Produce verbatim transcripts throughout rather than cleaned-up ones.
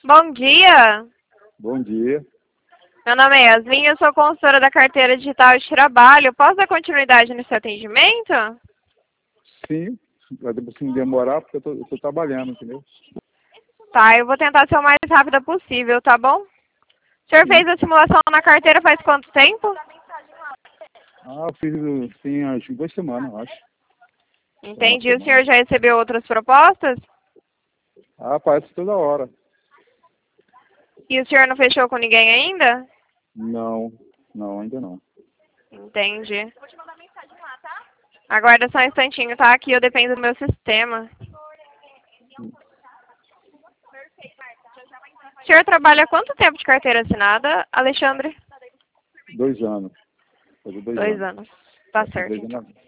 Bom dia, Bom dia. meu nome é Yasmin, eu sou consultora da carteira digital de trabalho. Posso dar continuidade nesse atendimento? Sim, vai assim, demorar porque eu tô, eu tô trabalhando, entendeu? Tá, eu vou tentar ser o mais rápida possível, tá bom? O senhor Sim. fez a simulação na carteira faz quanto tempo? Ah, eu fiz sim, acho que duas semanas, eu acho. Ou uma Entendi. O semana. senhor já recebeu outras propostas? Ah, aparece toda hora. E o senhor não fechou com ninguém ainda? Não, não, ainda não. Entendi. Aguarda só um instantinho, tá? Aqui eu dependo do meu sistema. O senhor trabalha há quanto tempo de carteira assinada, Alexandre? Dois anos. Fazer dois Dois anos. anos. Tá Vai fazer certo, dois então. anos.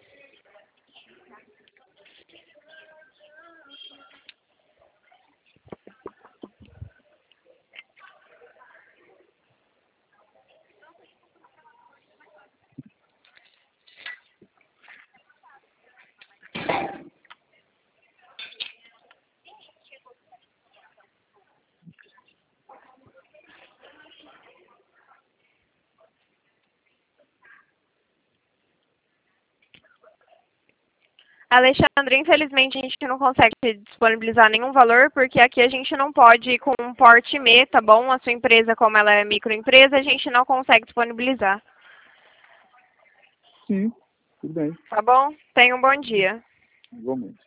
Alexandre, infelizmente a gente não consegue disponibilizar nenhum valor, porque aqui a gente não pode ir com um porte M E, tá bom? A sua empresa, como ela é microempresa, a gente não consegue disponibilizar. Sim, tudo bem. Tá bom? Tenha um bom dia. Igualmente.